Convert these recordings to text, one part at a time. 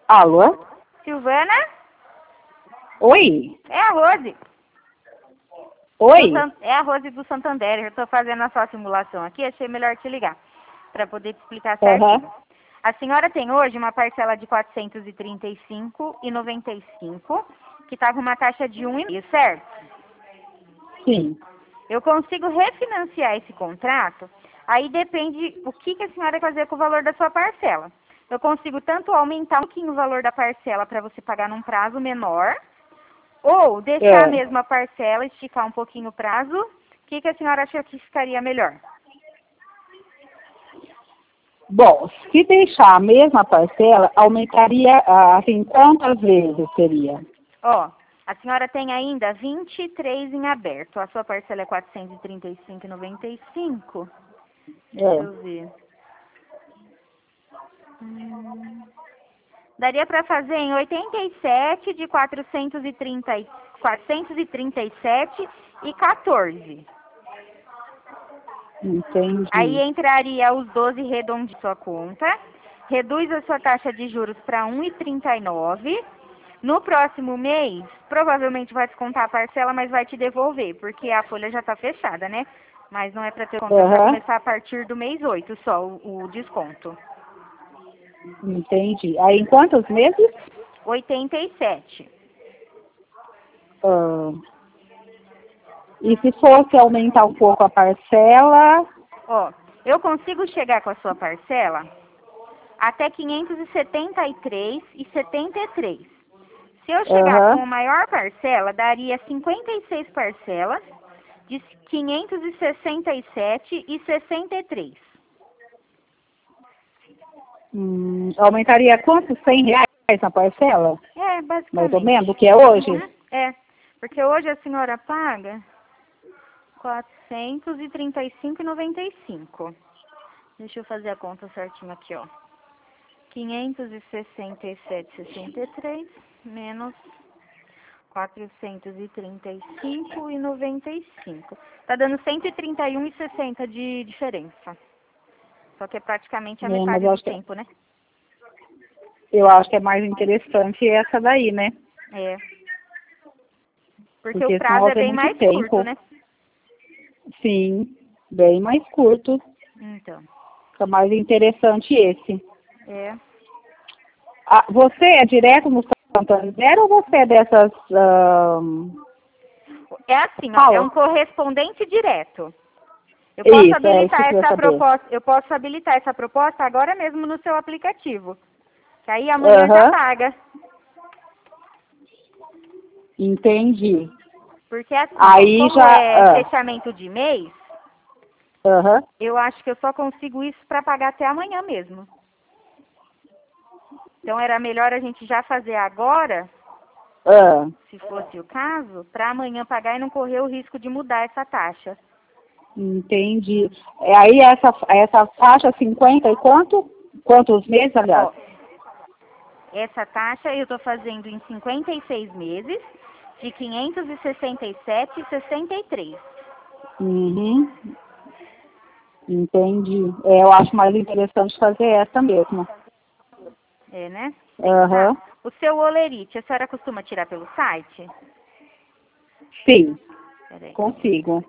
Alô? Silvana? Oi? É a Rose. Oi? É a Rose do Santander. Eu estou fazendo a sua simulação aqui. Achei melhor te ligar para poder te explicar certinho. A senhora tem hoje uma parcela de R$ 435,95, que está com uma taxa de 1,5, certo? Sim. Eu consigo refinanciar esse contrato, aí depende o que a senhora quer fazer com o valor da sua parcela. Eu consigo tanto aumentar um pouquinho o valor da parcela para você pagar num prazo menor, ou deixar a mesma parcela, esticar um pouquinho o prazo. O que a senhora acha que ficaria melhor? Bom, se deixar a mesma parcela, aumentaria, assim, quantas vezes seria? Ó, a senhora tem ainda 23 em aberto. A sua parcela é R$ 435,95. Deixa eu ver. Daria para fazer em 87 de 437,14. Entendi. Aí entraria os 12 redondos de sua conta. Reduz a sua taxa de juros para 1,39. No próximo mês, provavelmente vai descontar a parcela, mas vai te devolver, porque a folha já está fechada, né? Mas não é para ter conta, vai começar a partir do mês 8 só o desconto. Entendi. Aí em quantos meses? 87. E se fosse aumentar um pouco a parcela? Ó, eu consigo chegar com a sua parcela até 573,73. Se eu chegar com a maior parcela, daria 56 parcelas de 567,63. Aumentaria quanto? R$ 100 a parcela? É, basicamente. Mais ou menos, o que é hoje? É, porque hoje a senhora paga R$ 435,95. Deixa eu fazer a conta certinho aqui, ó. 567,63 menos 435,95. Tá dando 131,60 de diferença. Só que é praticamente a metade do tempo, né? Eu acho que é mais interessante essa daí, né? É. Porque o prazo é bem mais curto, né? Sim, bem mais curto. Então. Fica mais interessante esse. É. Você é direto no Santander ou você é dessas... É assim, ó, é um correspondente direto. Eu posso habilitar essa proposta agora mesmo no seu aplicativo. Que aí amanhã já paga. Entendi. Porque assim, aí como já, é fechamento de mês, Aham. Eu acho que eu só consigo isso para pagar até amanhã mesmo. Então era melhor a gente já fazer agora, se fosse o caso, para amanhã pagar e não correr o risco de mudar essa taxa. Entendi. Aí essa taxa 50 e quanto? Quantos meses, aliás? Ó, essa taxa eu estou fazendo em 56 meses, de 567,63. Uhum. Entendi. Eu acho mais interessante fazer essa mesmo. É, né? Aham. O seu olerite, a senhora costuma tirar pelo site? Sim, Peraí. consigo.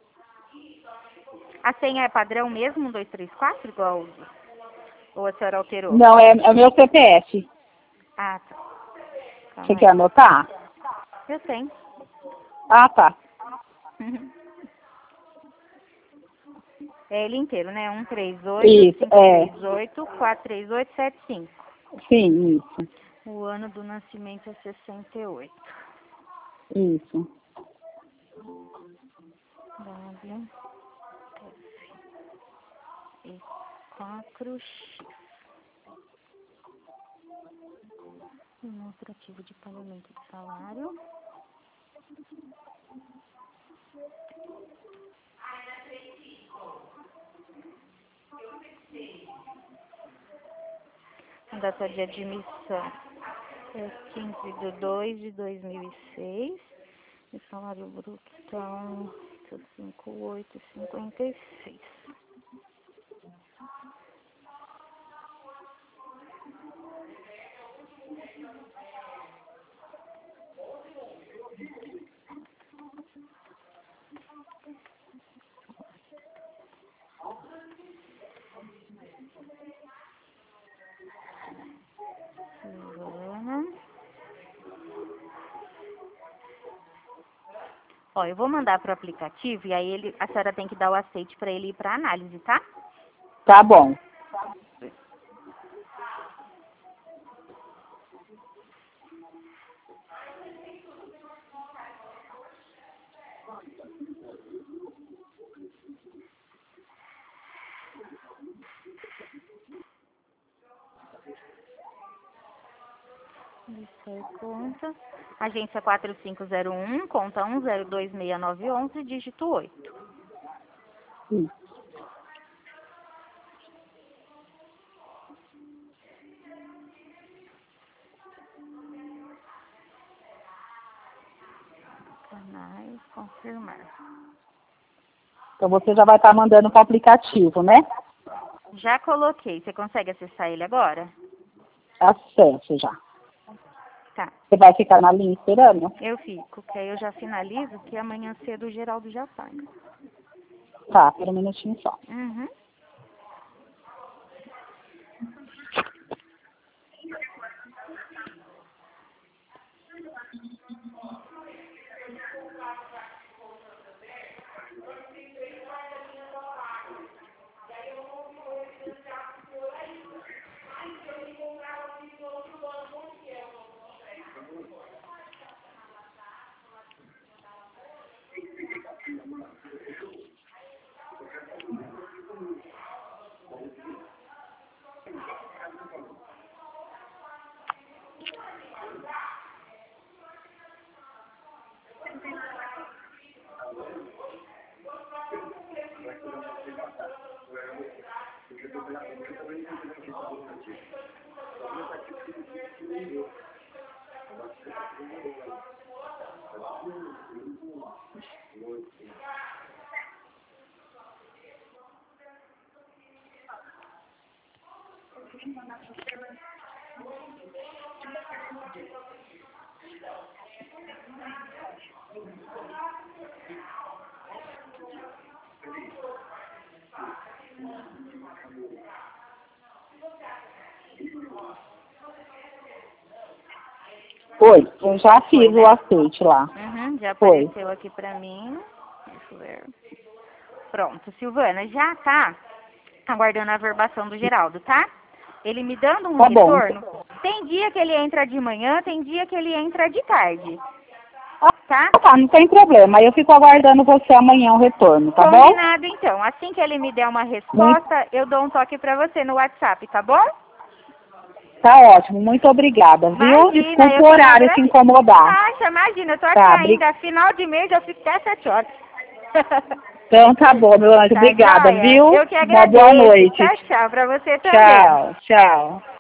A senha é padrão mesmo, 1, 2, 3, 4, igual? Ou a senhora alterou? Não, é meu CPF. Ah, tá. Você quer anotar? Eu tenho. Ah, tá. É ele inteiro, né? isso, 138-538-43875. Sim, isso. O ano do nascimento é 68. Isso. W, F, E, 4, X. Demonstrativo de pagamento de salário. A data de admissão é 15/2/2006. E salário bruto está 858,56. Ó, eu vou mandar pro aplicativo e aí a senhora tem que dar o aceite para ele ir para análise, tá? Tá bom. Isso é conta. Agência 4501, conta 1026911, dígito 8. Isso. Canais, confirmar. Então você já vai estar mandando para o aplicativo, né? Já coloquei. Você consegue acessar ele agora? Acesse já. Tá. Você vai ficar na linha esperando? Eu fico, que aí eu já finalizo, que amanhã cedo o Geraldo já paga. Tá, pera um minutinho só. Uhum. Oi, eu já fiz o aceite lá. Uhum, já Foi. apareceu aqui pra mim. Deixa eu ver. Pronto, Silvana, já tá aguardando a averbação do Geraldo, tá? Ele me dando um Tá bom. retorno. Tem dia que ele entra de manhã, tem dia que ele entra de tarde. Tá? Tá, não tem problema. Aí eu fico aguardando você amanhã o retorno, tá bom? Combinado, então. Assim que ele me der uma resposta, eu dou um toque pra você no WhatsApp, tá bom? Tá ótimo, muito obrigada, viu? Imagina, Desculpa eu o tô horário te incomodar. Acha, imagina, eu tô aqui Tá, ainda. Final de mês eu fico até 7 horas. Então tá bom, meu anjo. Tá Obrigada, joia? viu? Eu que Uma boa agradeço. noite. Tchau, tchau. Pra você também. Tchau, tchau.